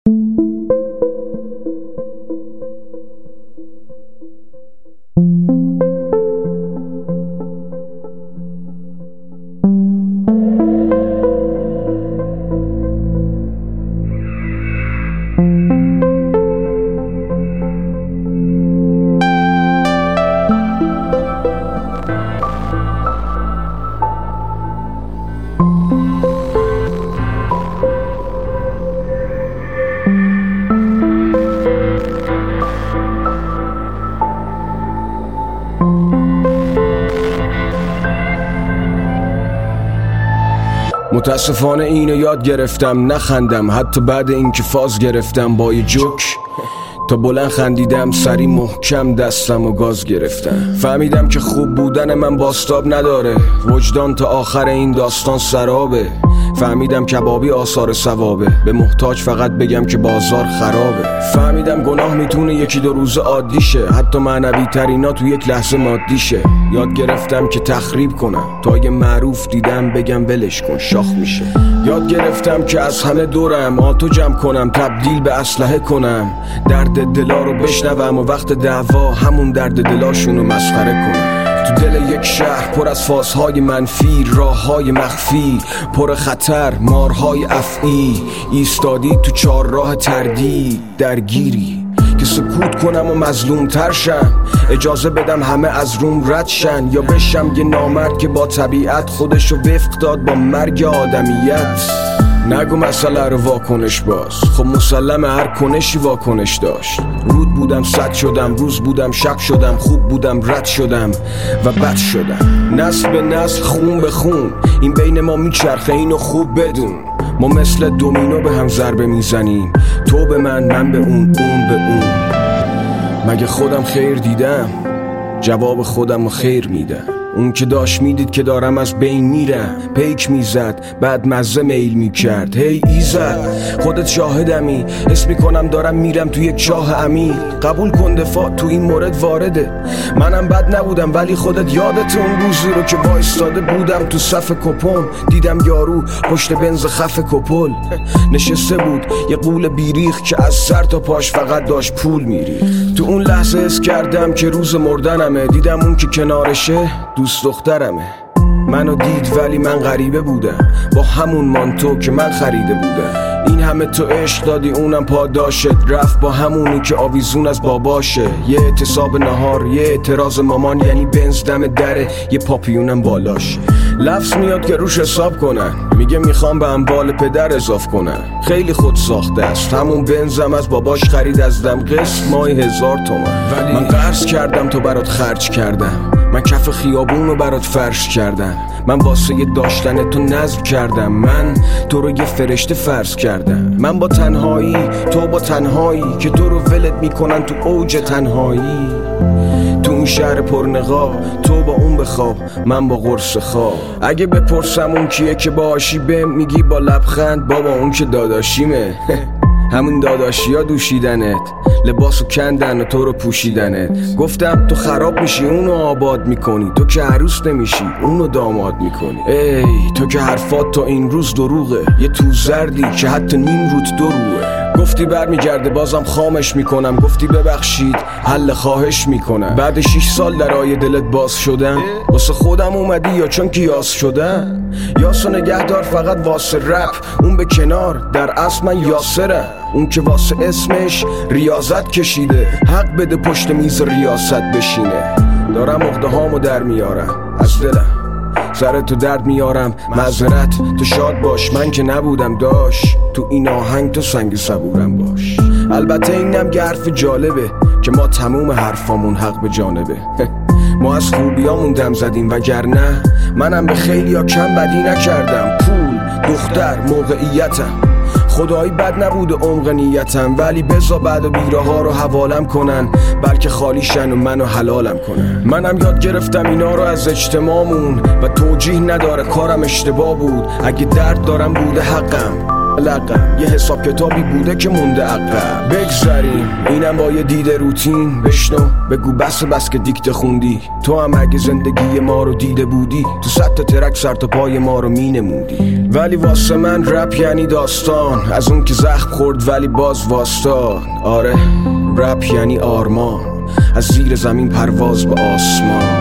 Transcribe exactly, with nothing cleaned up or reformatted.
متاسفانه اینو یاد گرفتم نخندم، حتی بعد اینکه فاز گرفتم با یه جوک. تا بلند خندیدم سری محکم دستم و گاز گرفتم. فهمیدم که خوب بودن من باستاب نداره، وجدان تا آخر این داستان سرابه. فهمیدم کبابی آثار ثوابه، به محتاج فقط بگم که بازار خرابه. فهمیدم گناه میتونه یکی دو روز عادی شه، حتی معنوی ترینا تو یک لحظه مادی شه. یاد گرفتم که تخریب کنم، تا یه معروف دیدم بگم ولش کن شاخ میشه. یاد گرفتم که از همه دورم آتو جمع کنم، تبدیل به اسلحه کنم، درد دلا رو بشنوم و وقت دعوا همون درد دلاشونو مسخره کنم. تو دل یک شهر پر از فازهای منفی، راههای مخفی پر خطر، مارهای افعی، ایستادی تو چار راه تردید درگیری که سکوت کنم و مظلوم تر شم، اجازه بدم همه از روم رد شن، یا بشم یه نامرد که با طبیعت خودشو وفق داد با مرگ آدمیت. نگو مسئله رو واکنش باز، خب مسلمه هر کنشی واکنش داشت. رود بودم صد شدم، روز بودم شب شدم، خوب بودم رد شدم و بد شدم. نسل به نسل خون به خون این بین ما میچرخه، اینو خوب بدون. ما مثل دومینو به هم ضربه میزنیم، تو به من من به اون اون به اون. مگه خودم خیر دیدم؟ جواب خودم رو خیر میدم. اون که داشت میدید که دارم از بین میرم، پیک میزد بعد مزه میل میکرد. هی ایزد خودت شاهدمی، حس میکنم دارم میرم تو یک چاه عمیق. قبول کن دفاع تو این مورد وارده، منم بد نبودم ولی خودت یادت اون روزی رو که وایستاده بودم تو صف کپون، دیدم یارو پشت بنز خف کپل نشسته بود، یه قول بیریخ که از سر تا پاش فقط داشت پول میریخت. تو اون لحظه حس کردم که روز مردنمه، دیدم اون که کنارشه دوست دخترمه. منو دید ولی من غریبه بودم، با همون مانتو که من خریده بودم. این همه تو عشق دادی اونم پاداشت، رفت با همونی که آویزون از باباشه. یه اعتصاب نهار، یه اعتراض مامان، یعنی بنز دم دره، یه پاپیونم بالاش. لفظ میاد که روش حساب کنن، میگه میخوام به اموال پدر اضاف کنن. خیلی خود ساخته است، همون بنزم از باباش خرید از دم، قسط ماهی هزار تومن. ولی من قرض کردم تو برات خرج کردم، من کف خیابون رو برات فرش کردم، من واسه داشتن تو نذر کردم، من تو رو یه فرشته فرض کردم. من با تنهایی، تو با تنهایی که تو رو ولت میکنن تو اوج تنهایی. تو اون شهر پرنقاب، تو با اون بخواب، من با قرص خواب. اگه بپرسم اون کیه که باهاشی بهم میگی با لبخند بابا اون که داداشیمه. همون داداشی ها دوشیدنت، لباسو کندن و تو رو پوشیدنت. گفتم تو خراب میشی اونو آباد میکنی، تو که عروس نمیشی اونو داماد میکنی. ای تو که حرفات تا این روز دروغه، یه تو زردی که حتی نیم روت دروغه. گفتی برمیگرده بازم خامش میکنم، گفتی ببخشید حل خواهش میکنم. بعد شیش سال درای دلت باز شدم، واسه خودم اومدی یا چون که یاس شدم؟ یاسو نگهدار فقط واسه رپ، اون به کنار، در اصل من یاسرم. اون که واسه اسمش ریاضت کشیده، حق بده پشت میز ریاست بشینه. دارم عقده هامو در میارم از دلم، سر تو درد میارم معذرت، تو شاد باش من که نبودم داش، تو این آهنگ تو سنگ صبورم باش. البته اینم که حرف جالبه که ما تموم حرفامون حق به جانبه. ما از خوبیامون دم زدیم وگرنه منم به خیلی ها کم بدی نکردم. پول، دختر، موقعیتم، خدایی بد نبود عمق نیتم، ولی بزا بعد و بیره ها رو حوالم کنن، بلکه خالی شن و منو حلالم کنن. منم یاد گرفتم اینا رو از اجتماعمون و توجیه نداره کارم اشتباه بود. اگه درد دارم بوده حقم، لقم یه حساب کتابی بوده که مونده عقب. بگذاریم اینم با یه دید روتین، بشنو بگو بس بس که دیکته خوندی. تو هم اگه زندگی ما رو دیده بودی تو صد تا ترک سر تا پای ما رو مینمودی. ولی واسه من رپ یعنی داستان، از اون که زخم خورد ولی باز واسطاد. آره رپ یعنی آرمان، از زیر زمین پرواز به آسمان.